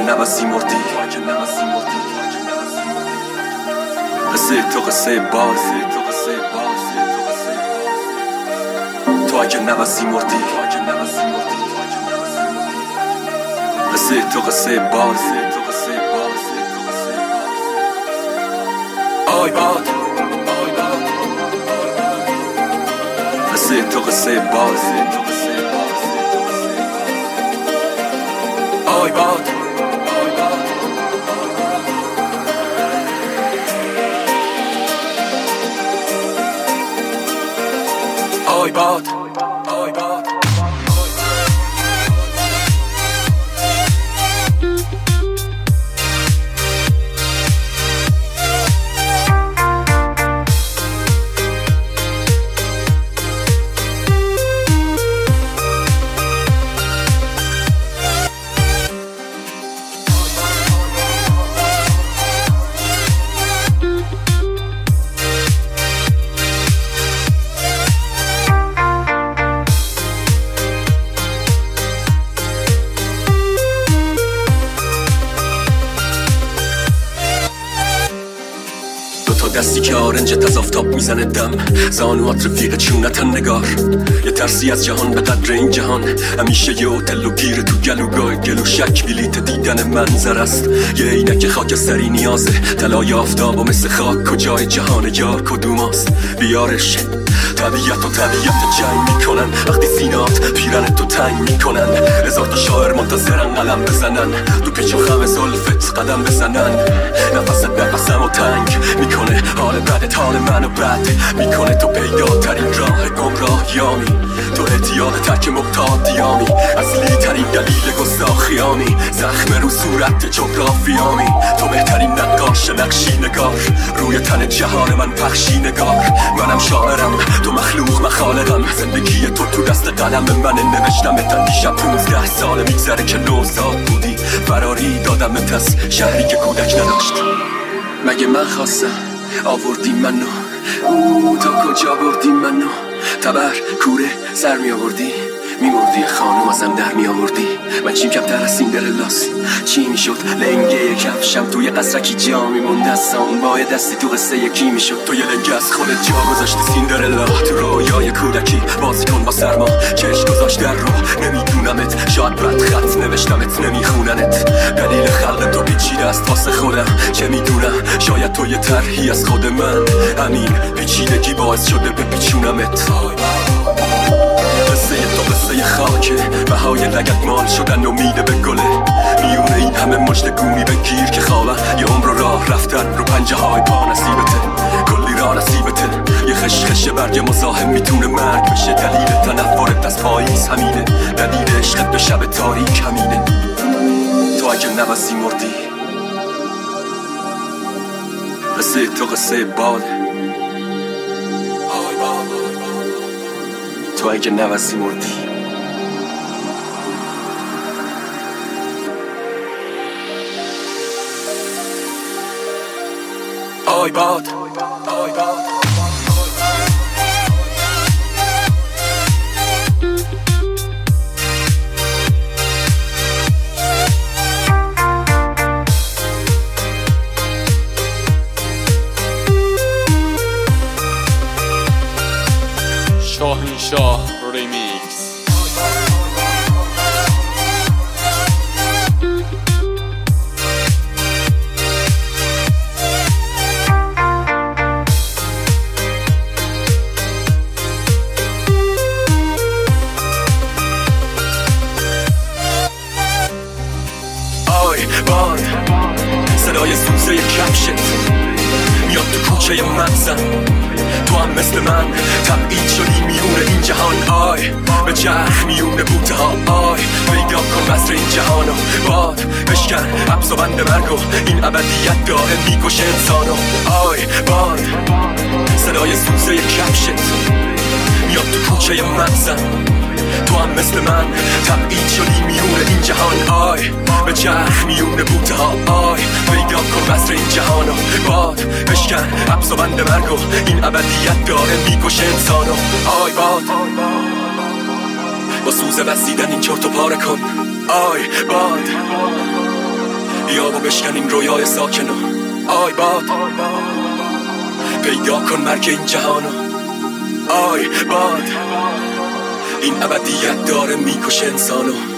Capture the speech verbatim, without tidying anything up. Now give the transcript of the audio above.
نوسی مردی، قصه تو قصه باز، تو اگه نوسی مردی، قصه تو قصه باز، آی باد، قصه تو قصه باز، آی باد، آی باد، آی باد. دستی که آرنجت از آفتاب میزنه دم، زانوات رفیق چونتن نگار، یه ترسی از جهان به قدر این جهان، همیشه یه هتل و گیر تو گلوگاه گلو شک بلیت دیدن منظر است، یه عینک خاکستری نیازه، طلای آفتاب و مثل خاک کجای جهان یار کدوماست، بیارش طبیعت و طبیعت جنگ میکنن، وقتی سینات پیرن تو تنگ میکنن، هزار تا شاعر منتظرن قلم بزنن، تو پیچ و خم زلفت قدم بزنن، نفست نفسم و تنگ میکنه، حال بدت حال منو بد میکنه، تو پیداترین راه گمراهیامی، تو اعتیاد ترک مبتادیامی، اصلی ترین دلیل گستاخیامی، زخم رو صورت جغرافیامی، تو بهترین نقاش نقشی نگار، روی تن جهان من پخشی نگار، منم شاعرم تو مخلوق مخالقم، زندگی تو تو دست قلم من نوشتم، تا دیشب پونزده سال میگذره که نوزاد بودی، فراری دادمت از شهری که کودک نداشت، مگه من خواستم آوردی منو، او تا کجا بردی منو، تبر کوره سر می آوردی، می مردی خانم ازم در می آوردی، من چیم کمتر از سیندرلاس، چی می شد لنگه کفشم توی قصرکی جا می موند دستم، با دستی تو قصه یکی می شد، تو یه لنگه از خودت جا گذاشتی سیندرلا، تو رویای کودکی بازی کن با سرما، چشم گذاشت در رو نمیدونمت، شاید بد خط نوشتمت نمیخوننت، دلیل خلق تو پیچیده است واسه خودم، چه میدونم شاید تو یه طرحی از خود من، همین پیچیدگی باعث شده بپیچونمت، قصه تو قصه خاکه، بهای لگت مال شدن امیده به گله، میونه این همه مجد گونی بگیر که خوابم، یه عمر راه رفتن رو پنجه های پا نصیبته، کلی راه نصیبته، یه خشخش برگ مزاحم میتونه مرگ بشه، دلیل تنفرت از پاییز همینه، دلیل عشقت به شب تاریک همینه، تو اگه نوسی مردی، قصه تو قصه باده، تو اگه نوسی مردی، آی باد، آی باد. شاهنشاه ریمیکس. آی باد، صدای سوزه کفشت میاد تو کوچه مغزم، تو هم مثل من تبعید شدی میونه این جهان، آی به چرخ میونه بوته ها، آی پیدا کن بسر این جهانو، باد بشکن حبس و بند مرگ و این ابدیت داره میکشه انسانو، آی باد صدای سوزه کفشت میاد تو کوچه مغزم، تو هم مثل من تبعید شدی میونه این جهان، آی به چرخ میونه بوته ها، آی پیدا کن بسر این جهانو، باد بشکن حبس و بند مرگ و این ابدیت داره میکشه انسانو، آی باد با سوزه بسیدن این چرت و پاره کن، آی باد بیا و بشکن این رویای ساکنو. آی باد پیدا کن مرگ این جهانو. آی باد این ابدیت داره میکشه انسانو.